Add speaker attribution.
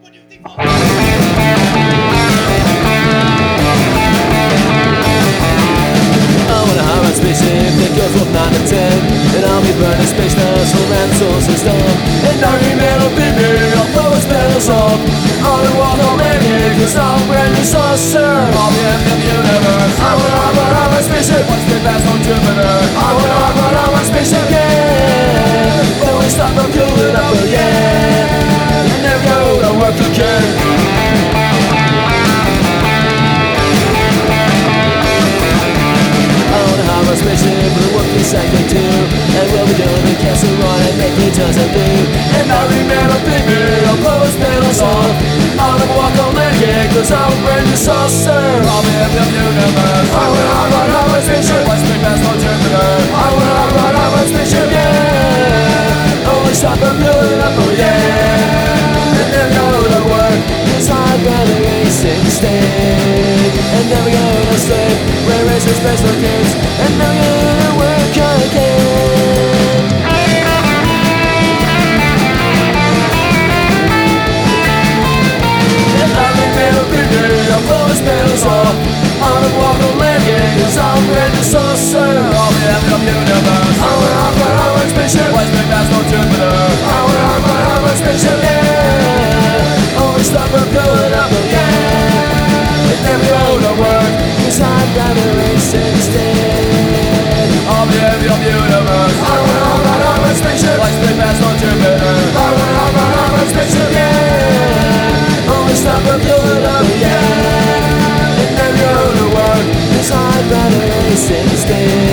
Speaker 1: Spaceship that goes from 9 to 10, and I'll be burning space dust for solar system. And I remember baby, I'll blow its petals off on the walk of magic, cause I'm brand new saucer. I'll be in the universe. I want a spaceship, watch me pass on Jupiter. I want a spaceship, yeah. But we stop from cooling up again, and never go to work again. Spaceship will work in cycle 2, and we'll be doing the casserole and making tons of food. And I remember baby, I'll blow his pedals off on the walk on magic, cause I'm a brand new saucer. I'll be in the universe. I want a spaceship, watch me pass on Jupiter. I want a spaceship, yeah. Only stop from building up, oh yeah. And then go to work, cause I'd rather race instead. And never go to sleep, we're racing space for kids. And now you're gonna work again. And I remember baby, I'll blow his pedals off on a walk of landing, cause I'm brand new saucer. I'll be in the universe. I want a spaceship, watch me pass on Jupiter. I want a spaceship, yeah. Only stop for going up again. And never go to work, cause I'd rather race instead. I'll be in the universe. I want a spaceship, watch me pass on Jupiter. I want a spaceship, yeah. Only stop for fueling up again, and never go to work, cause I'd rather race instead.